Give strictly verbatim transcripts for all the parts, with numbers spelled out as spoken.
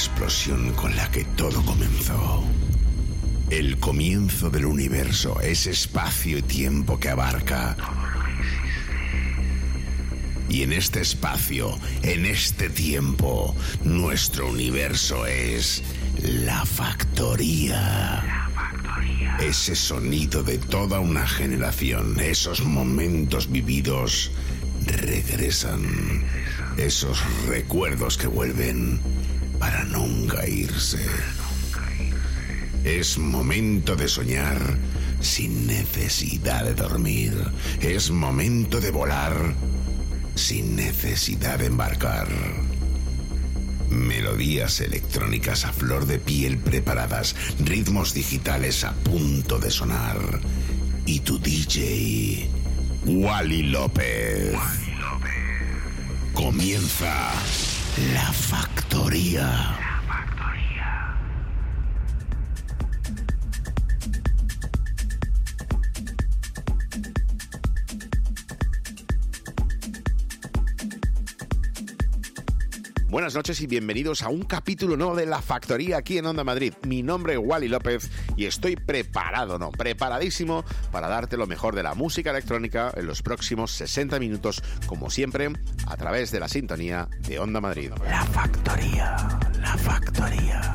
explosión con la que todo comenzó. El comienzo del universo, ese espacio y tiempo que abarca. Y en este espacio, en este tiempo, nuestro universo es la factoría. La factoría. Ese sonido de toda una generación, esos momentos vividos regresan. Esos recuerdos que vuelven para nunca irse. Es momento de soñar sin necesidad de dormir. Es momento de volar sin necesidad de embarcar. Melodías electrónicas a flor de piel preparadas, ritmos digitales a punto de sonar. Y tu D J, Wally López. Wally López. Comienza La Factoría. Buenas noches y bienvenidos a un capítulo nuevo de La Factoría aquí en Onda Madrid. Mi nombre es Wally López y estoy preparado, no, preparadísimo para darte lo mejor de la música electrónica en los próximos sesenta minutos, como siempre, a través de la sintonía de Onda Madrid. La Factoría, La Factoría.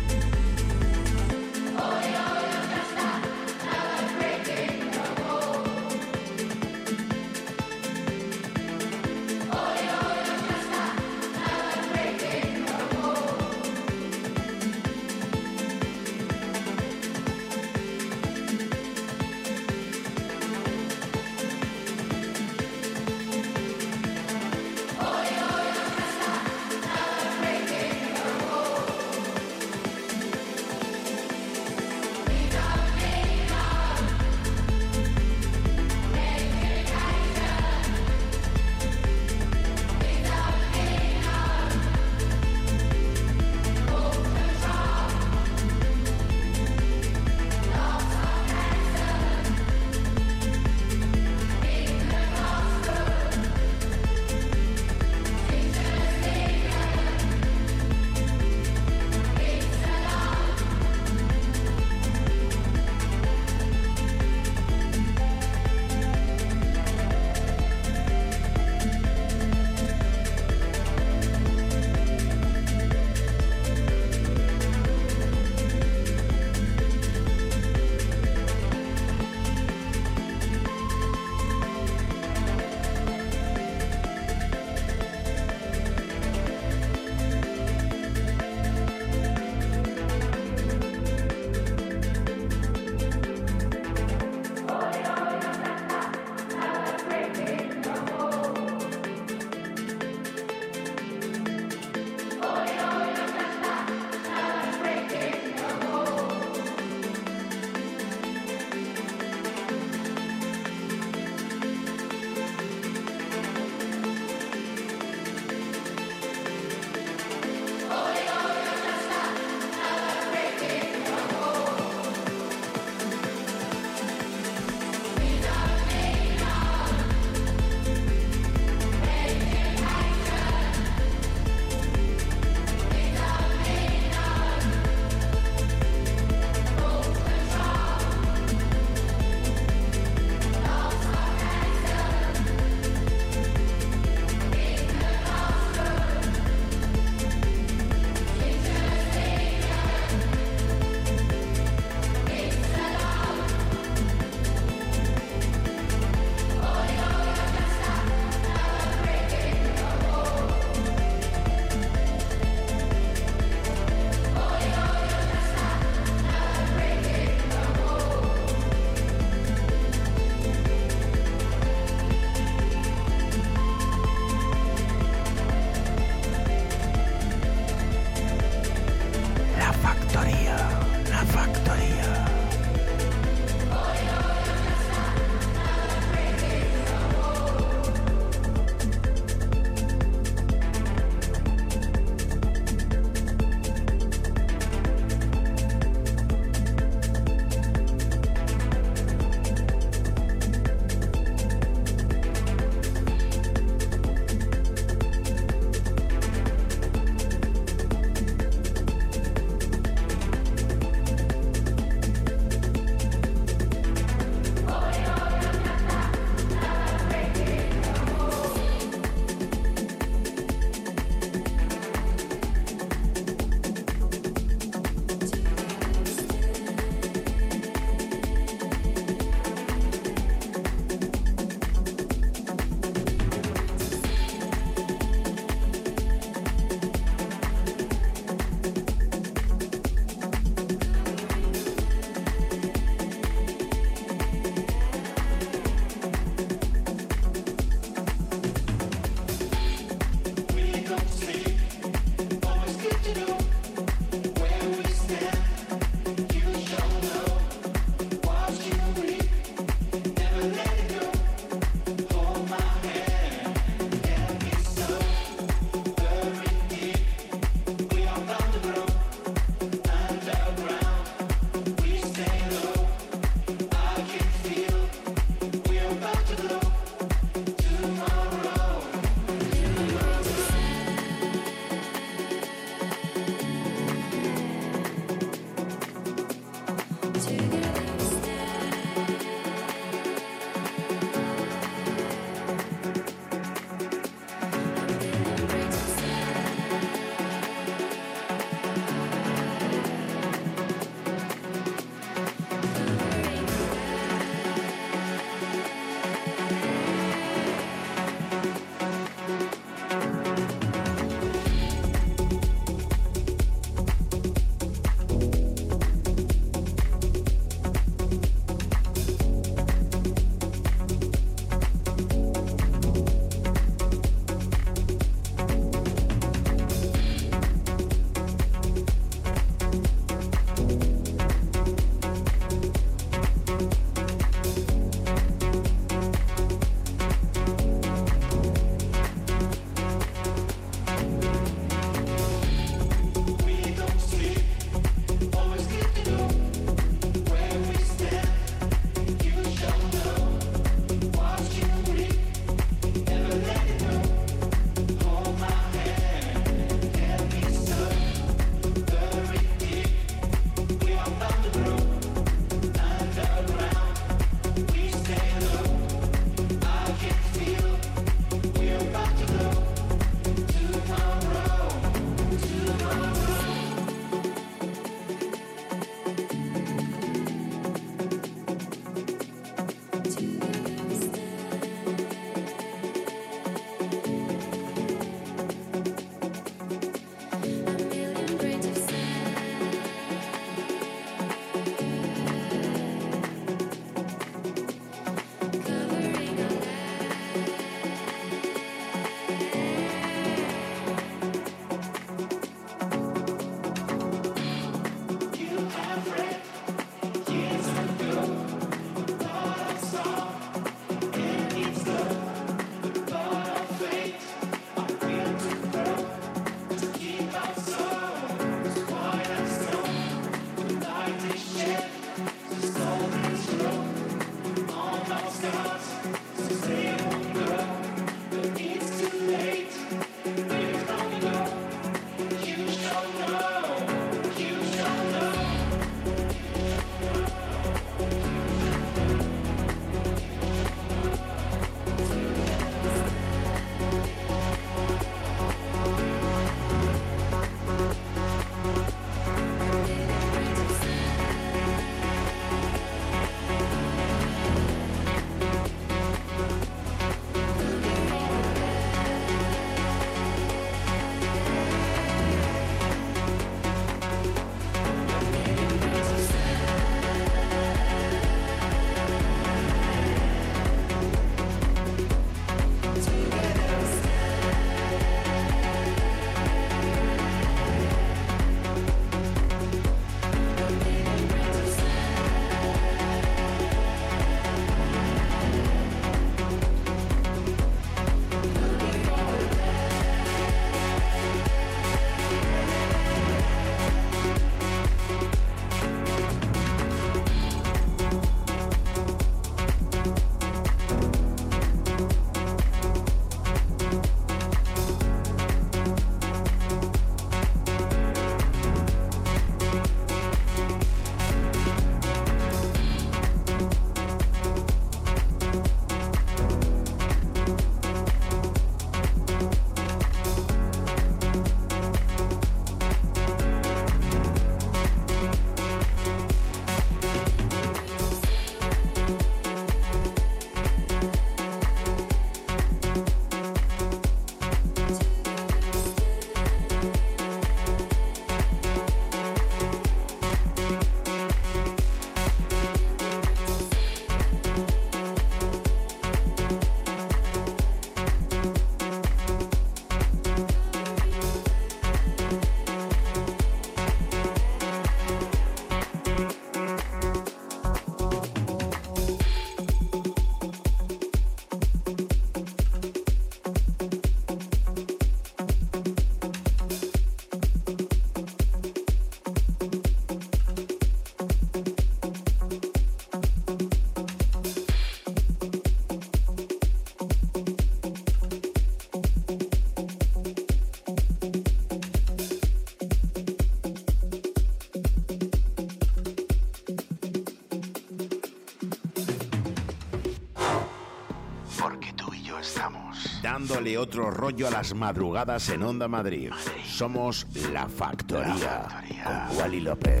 dándole otro rollo a las madrugadas en Onda Madrid. Somos La Factoría, con Wally López.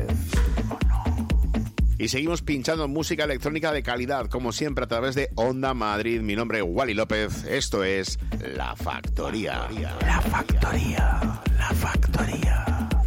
Y seguimos pinchando música electrónica de calidad, como siempre, a través de Onda Madrid. Mi nombre es Wally López. Esto es La Factoría. La Factoría. La Factoría.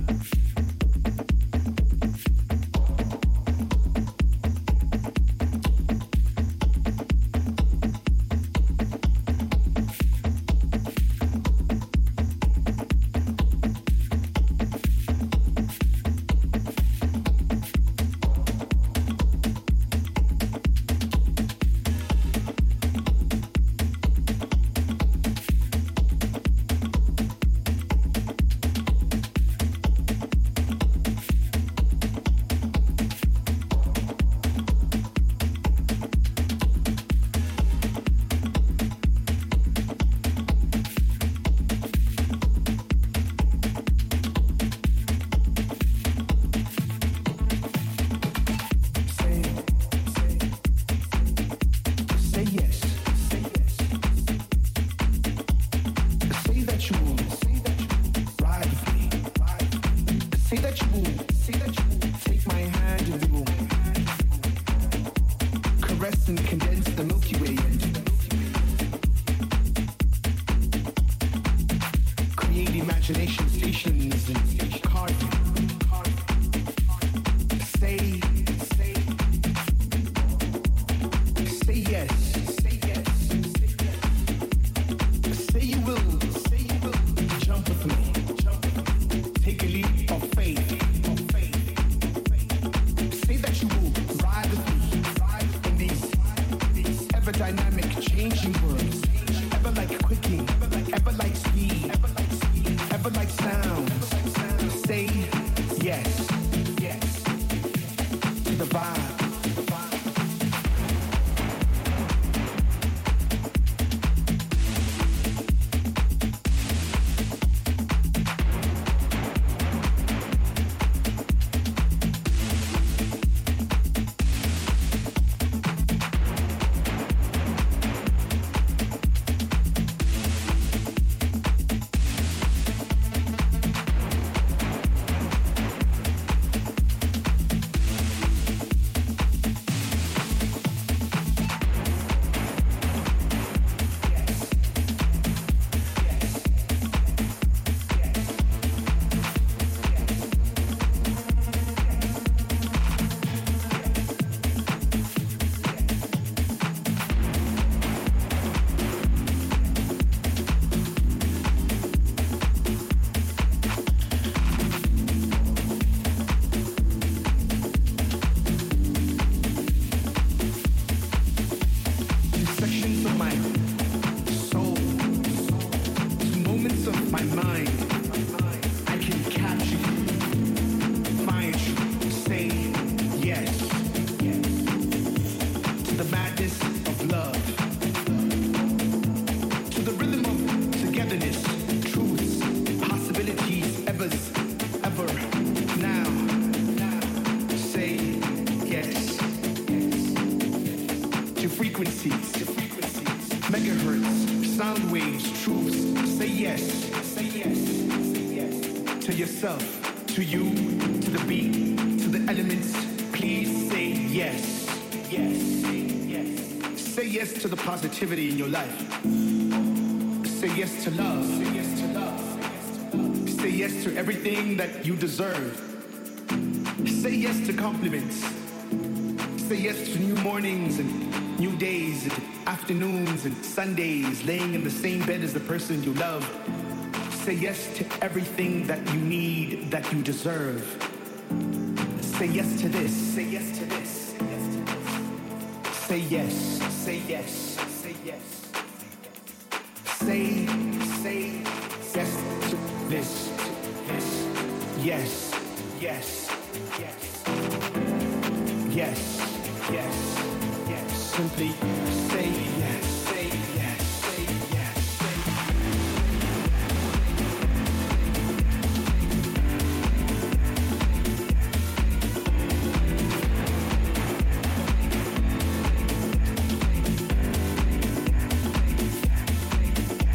Positivity in your life. Say yes to love. Say yes to love. Say yes to everything that you deserve. Say yes to compliments. Say yes to new mornings and new days and afternoons and Sundays, laying in the same bed as the person you love. Say yes to everything that you need, that you deserve. Say yes to this. Say yes to this. Say yes. Say yes. Say yes. Say, say yes to this. This. Yes. Yes. Yes. Yes. Yes. Yes. Simply say yes. Say yes. Say yes. Say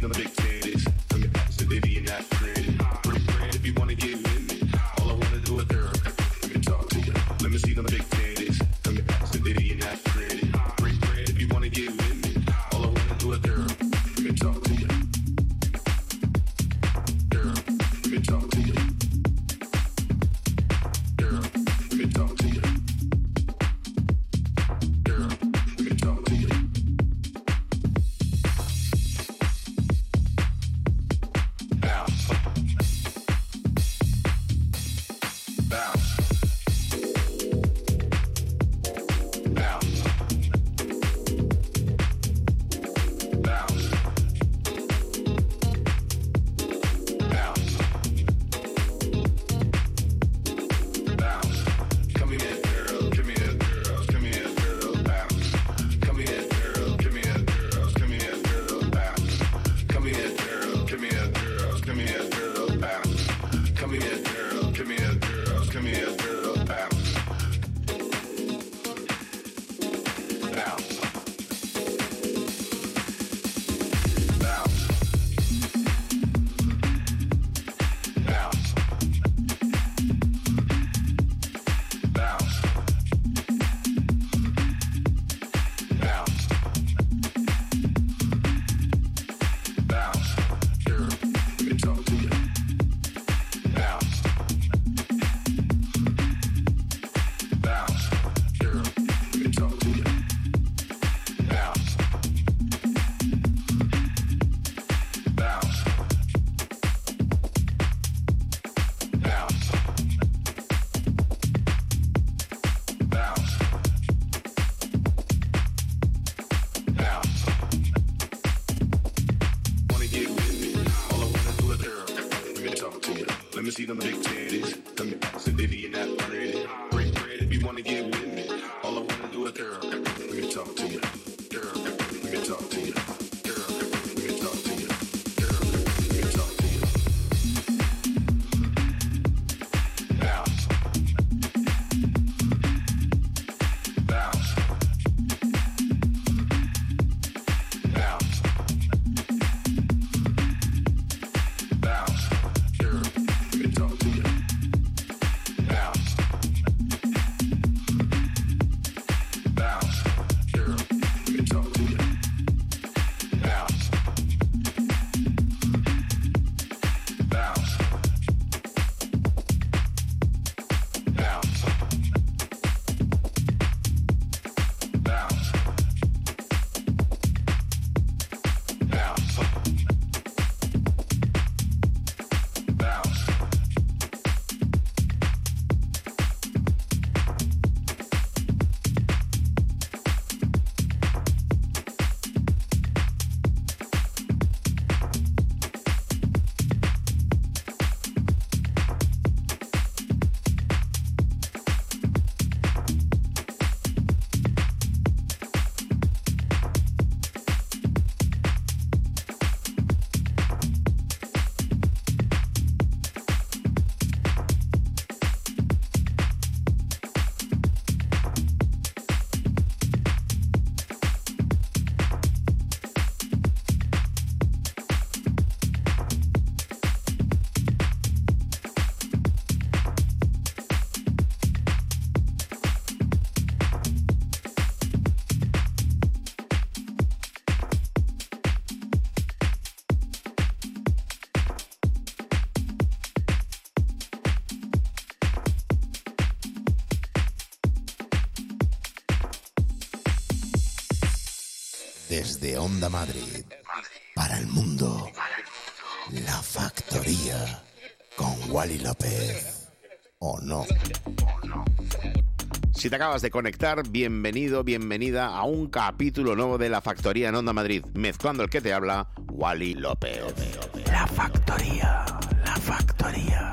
see them big titties. Let me pass it, baby, you're not pretty. Break bread if you wanna get with me. All I wanna do is girl. Let me talk to you. Let me see them big titties. Let me pass it, baby, you're not pretty. Break bread if you wanna get with me. All I wanna do is girl. Let me talk to you. Girl, let me talk to you. Girl, let me talk to you. Girl, let me talk to you. Desde Onda Madrid, para el mundo, La Factoría, con Wally López, ¿o no? Si te acabas de conectar, bienvenido, bienvenida a un capítulo nuevo de La Factoría en Onda Madrid, mezclando el que te habla, Wally López. La Factoría, La Factoría.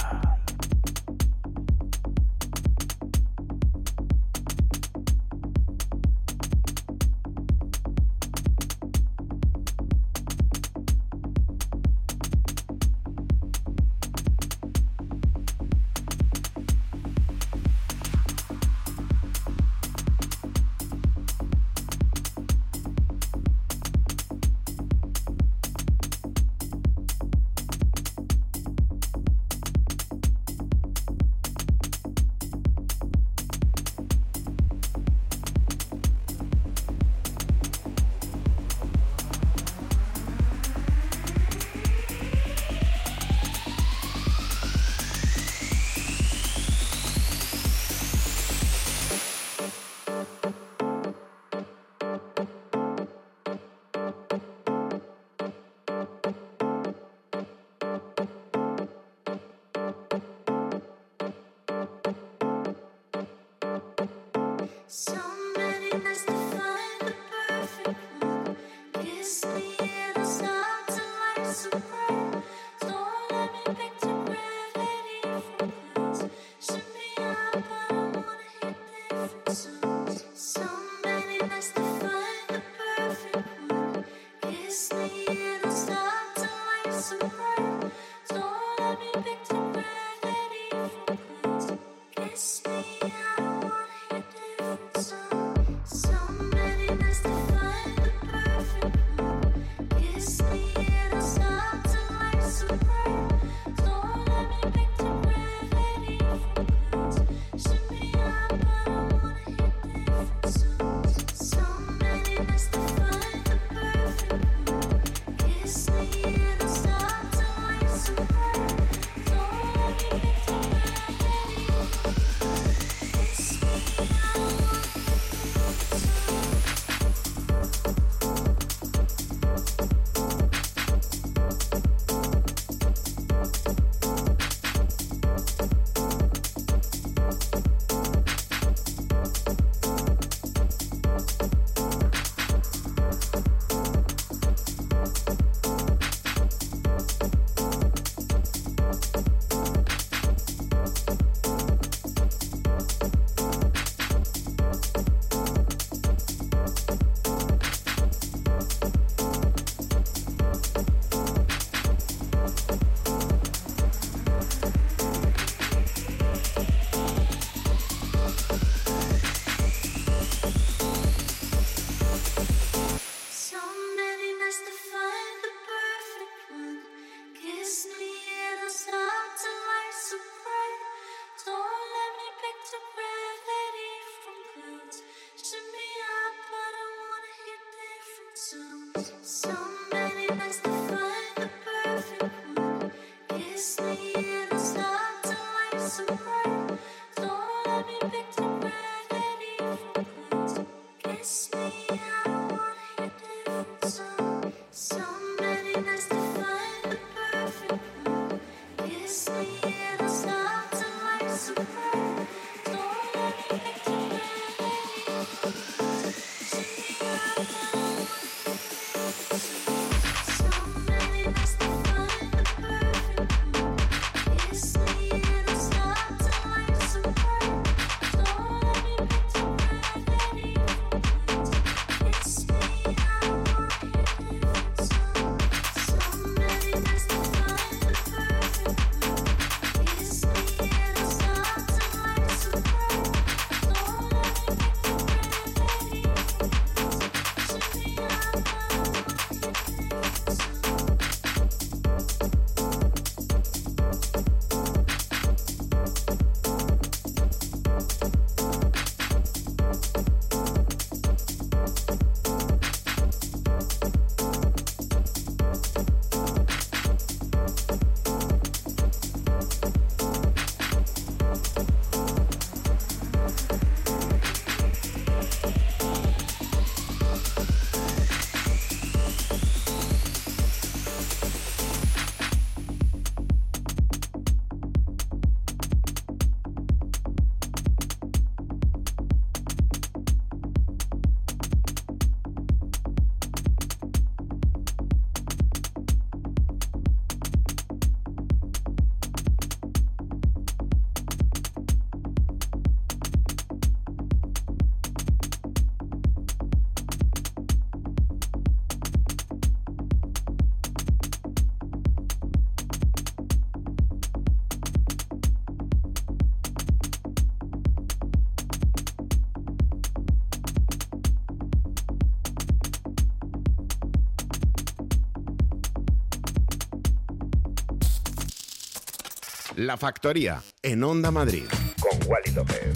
La Factoría, en Onda Madrid. Con Wally López.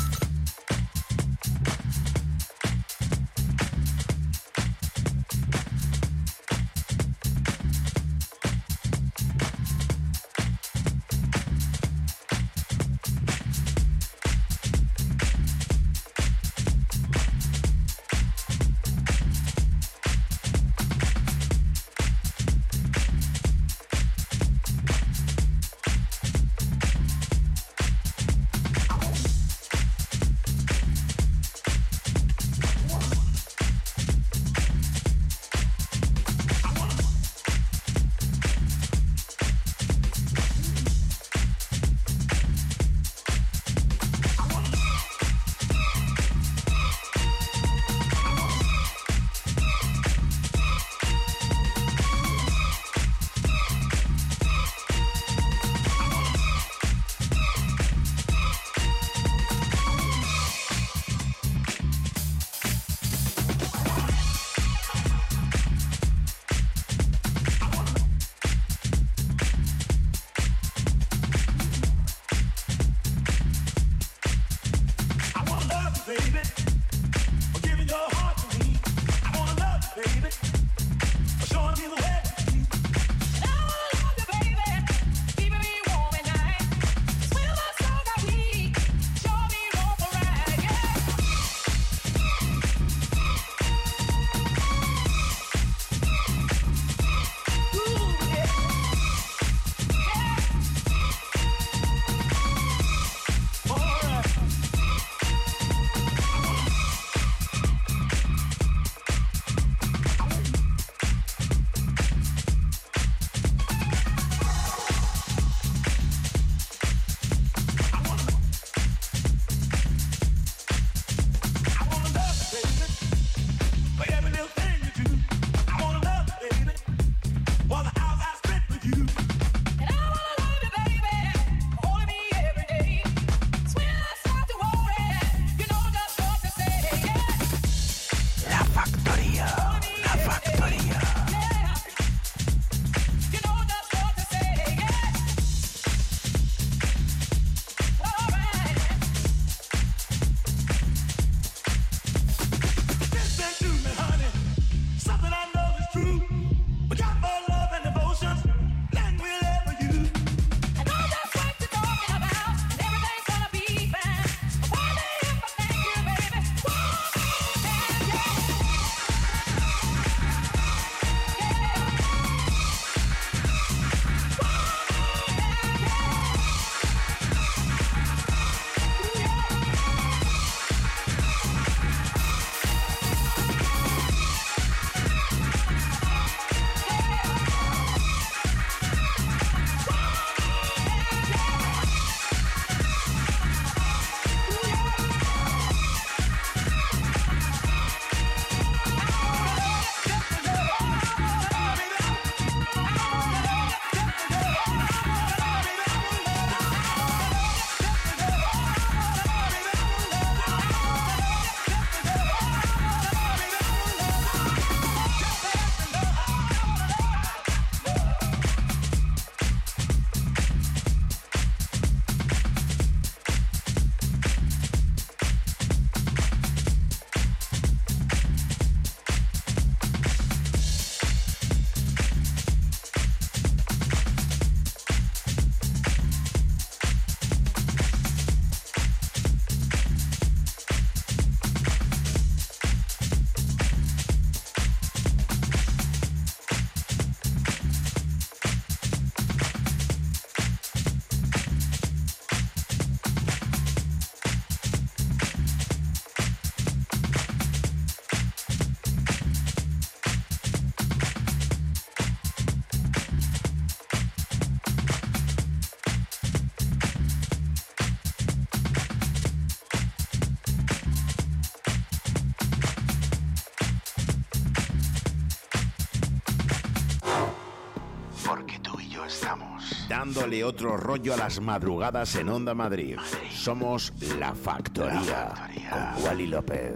dándole otro rollo a las madrugadas en Onda Madrid. Somos La Factoría, con Wally López.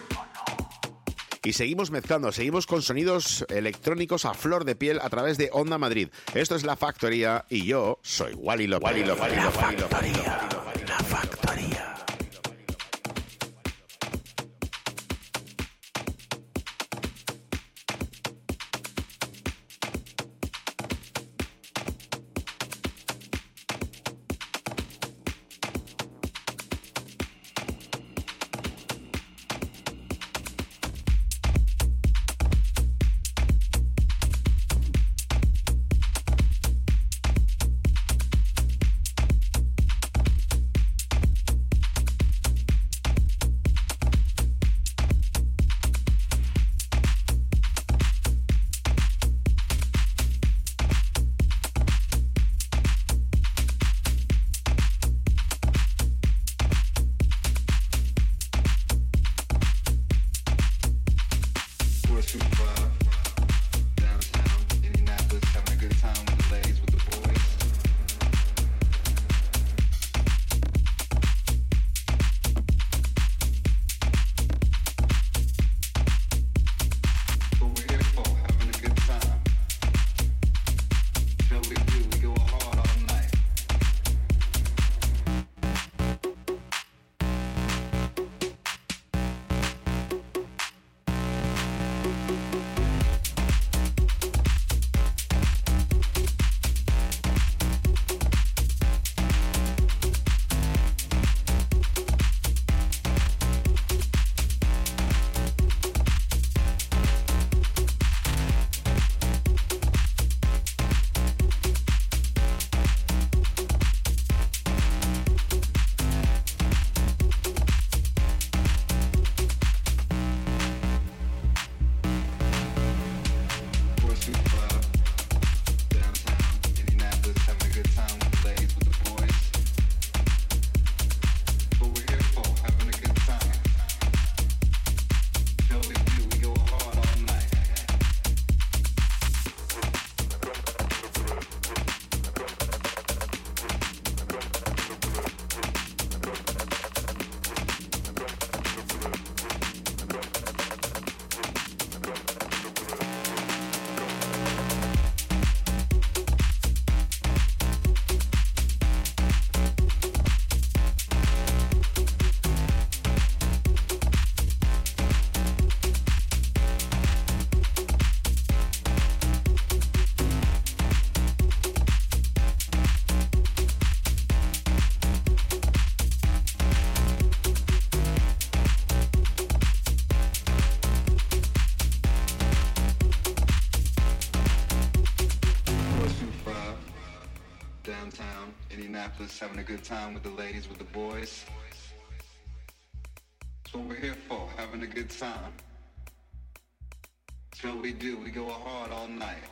Y seguimos mezclando, seguimos con sonidos electrónicos a flor de piel a través de Onda Madrid. Esto es La Factoría y yo soy Wally López. Wally López, Wally López, Wally López, Wally López, Wally López. La Factoría. Having a good time with the ladies, with the boys. That's what we're here for, having a good time. That's what we do, we go hard all night.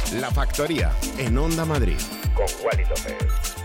La Factoría, en Onda Madrid. Con Wally López.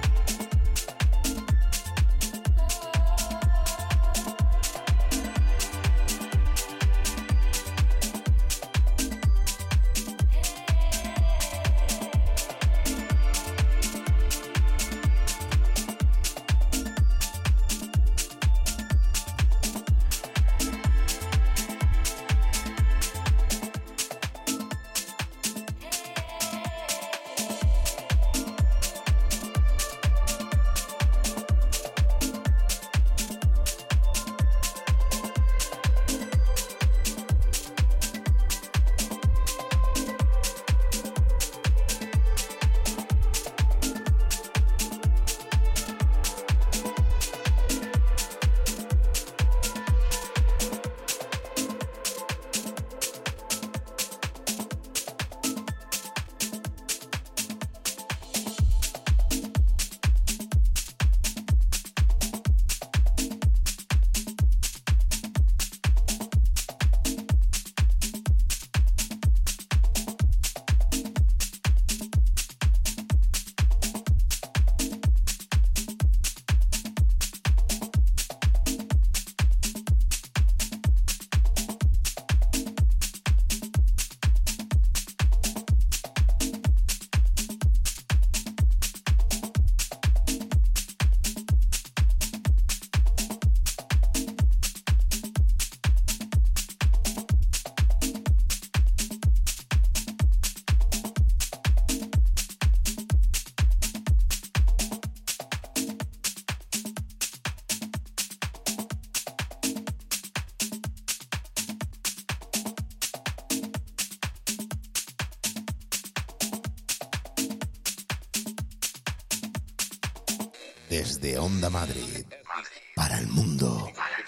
Desde Onda Madrid, para el mundo,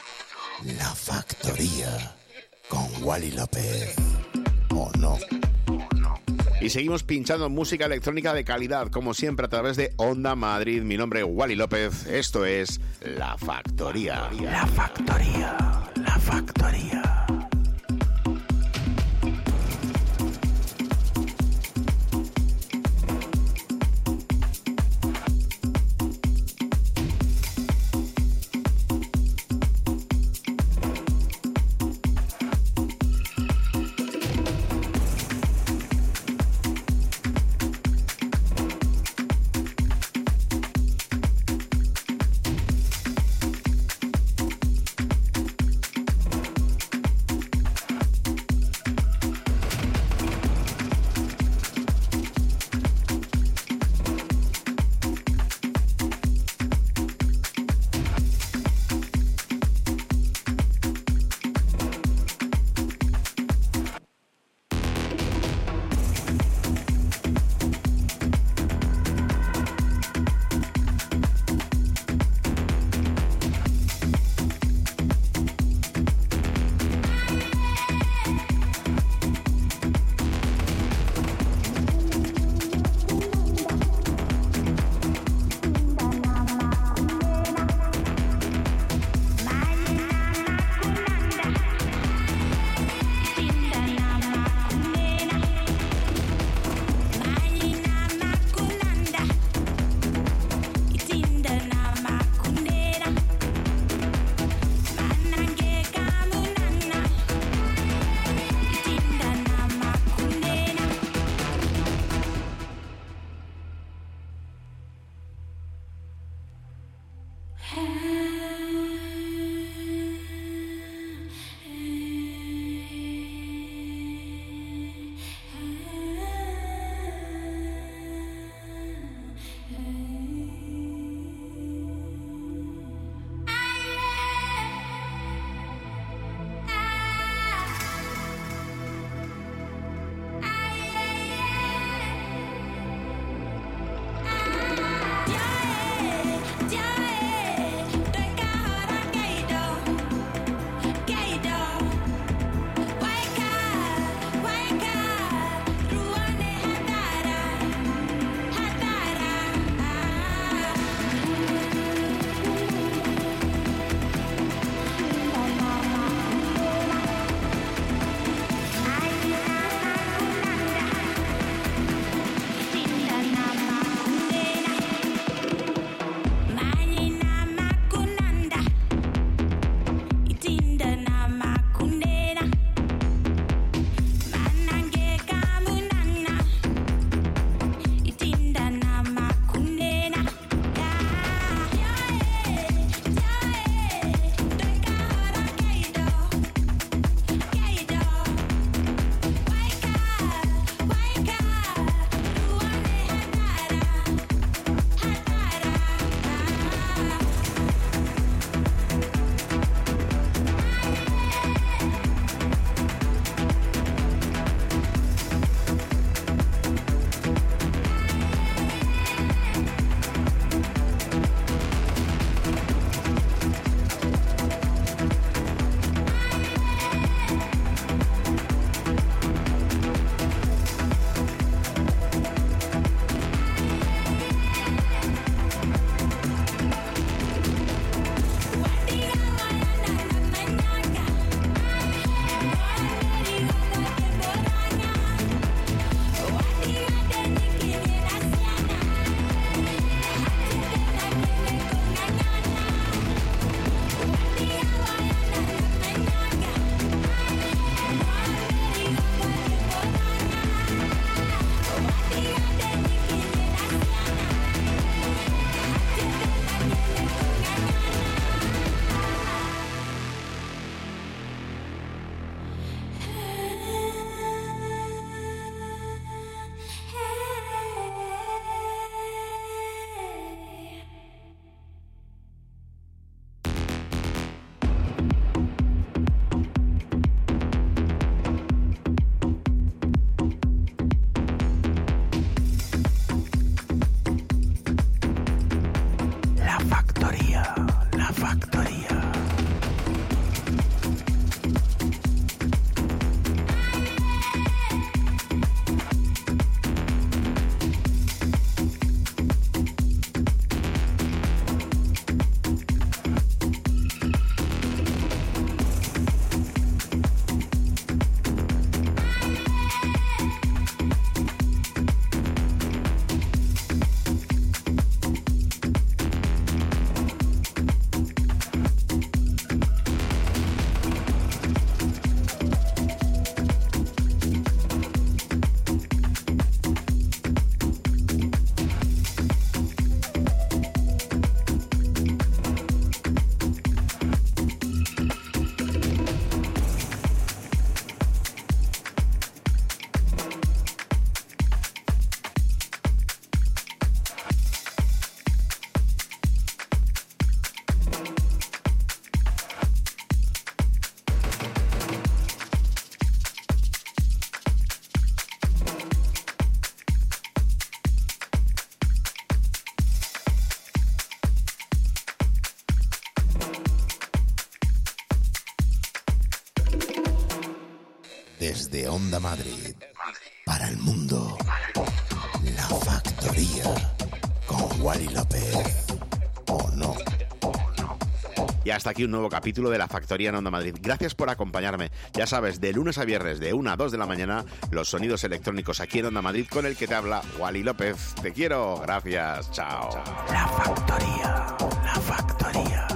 La Factoría, con Wally López, ¿o no? Y seguimos pinchando música electrónica de calidad, como siempre, a través de Onda Madrid. Mi nombre es Wally López, esto es La Factoría. La Factoría, La Factoría. Desde Onda Madrid, para el mundo, La Factoría, con Wally López, ¿o no? Y hasta aquí un nuevo capítulo de La Factoría en Onda Madrid. Gracias por acompañarme. Ya sabes, de lunes a viernes, de una a dos de la mañana, los sonidos electrónicos aquí en Onda Madrid, con el que te habla Wally López. Te quiero. Gracias. Chao. La Factoría, La Factoría.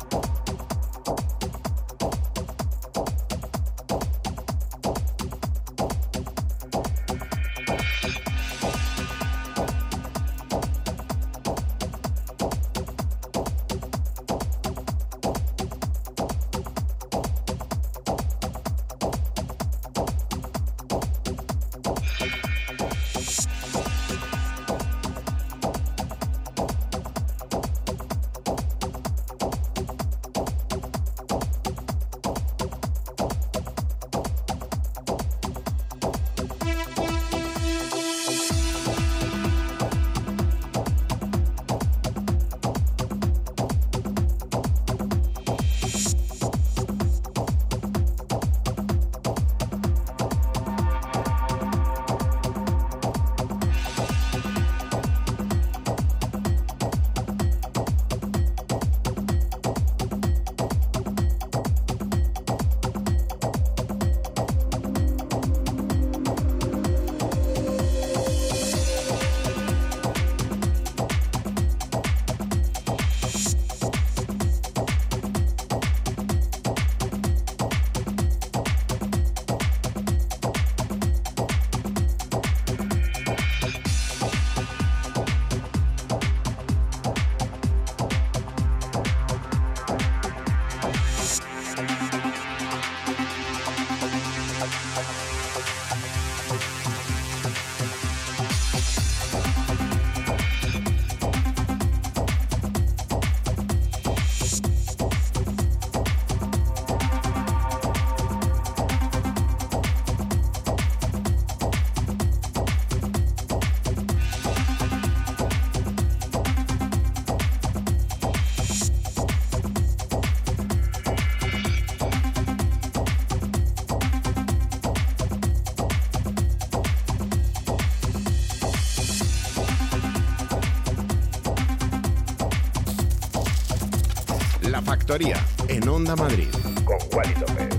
La Factoría en Onda Madrid con Wally López.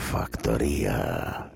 factoría.